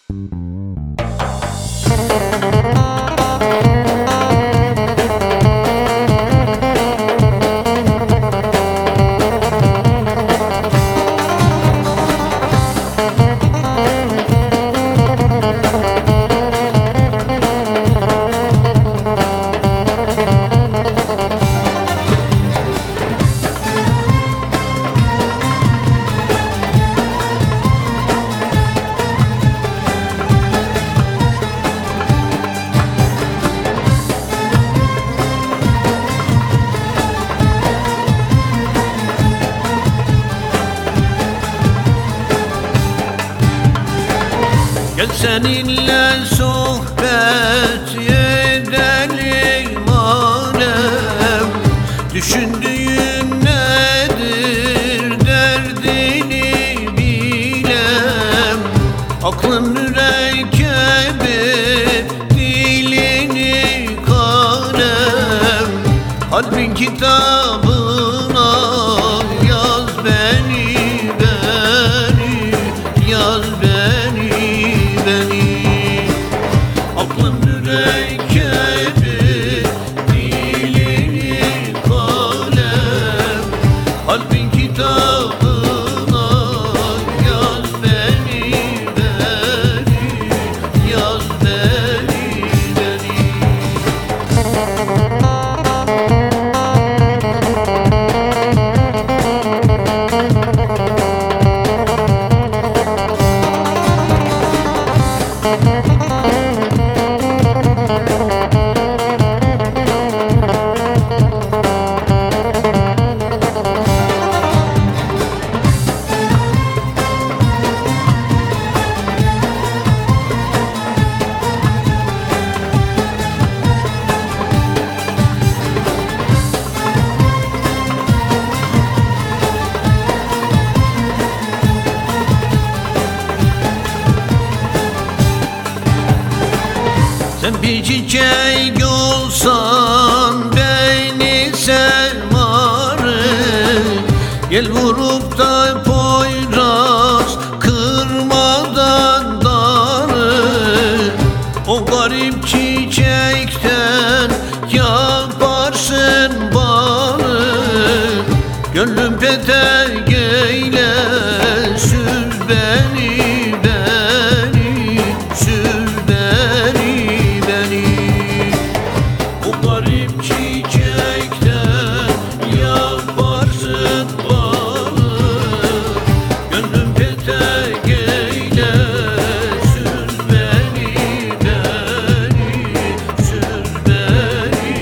Gel seninle sohbet edelim alem. Düşündüğün nedir, derdini bilem. Aklın mürekkebi, dilini kalem. Kalbin kitabına yaz beni, yaz beni. Aklım mürekkebi, dilini kalem. Kalbin kitabına yaz beni, yaz beni. Sen bir çiçek olsan beni semarım. Gel vurup da poyraz kırmadan darı. O garip çiçekten yaparsın balı. Gönlüm petek eyle, sür beni, sür beni. O garip çiçekten yaparsın balı. Gönlüm petek eyle, sür beni, sür beni.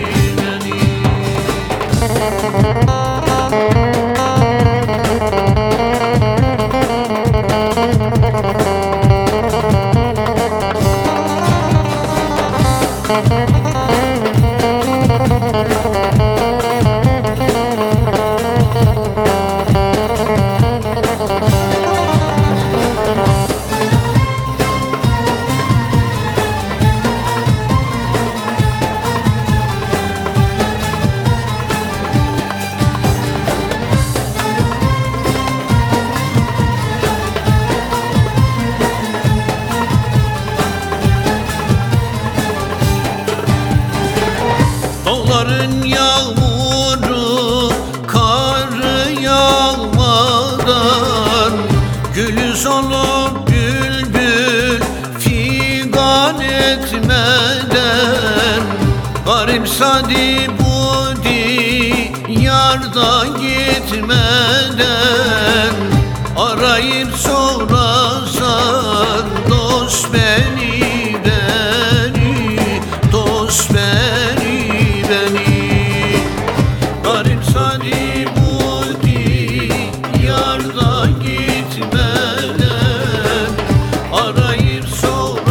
Dağların yağmuru, karı yağmadan, gülü solup bülbül figan etmeden, garip sadi budi yarda gitmeden, arayıp sorasan dost beni, dost beni. Garip sadi budi yarda gitmeden, arayıp sor